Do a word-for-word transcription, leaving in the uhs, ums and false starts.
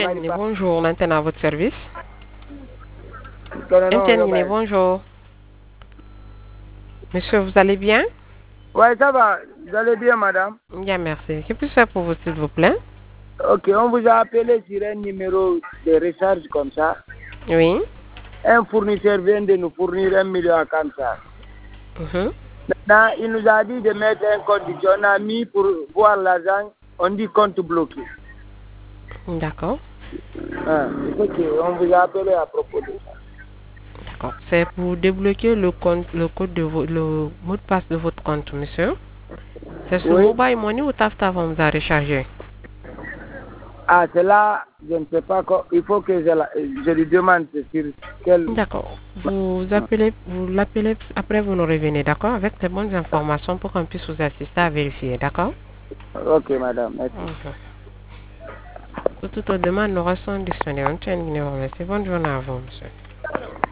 Bonjour, maintenant à votre service. Non, non, non, Interminé, ben. bonjour. Monsieur, vous allez bien? Ouais, ça va. Vous allez bien, madame? Bien, merci. Que puis-je faire pour vous, s'il vous plaît? Ok, on vous a appelé sur un numéro de recharge comme ça. Oui. Un fournisseur vient de nous fournir un million à comme ça. Mhm. Maintenant, il nous a dit de mettre un condition. On a mis pour voir l'argent, on dit compte bloqué. D'accord. Ah, ok, on vous a appelé à propos de ça. D'accord. C'est pour débloquer le compte, le code de vo- le mot de passe de votre compte, monsieur. C'est sur Oui. Mobile Money ou TAFTA vous a rechargé? Ah, c'est là, je ne sais pas quoi. Il faut que je, la, je lui demande sur quel. D'accord. Vous appelez, vous l'appelez, après vous nous revenez, d'accord? Avec les bonnes informations pour qu'on puisse vous assister à vérifier, d'accord? Ok, madame, merci. Mhm. Pour toute autre demande, nous restons disponibles. Bonne journée à vous, monsieur.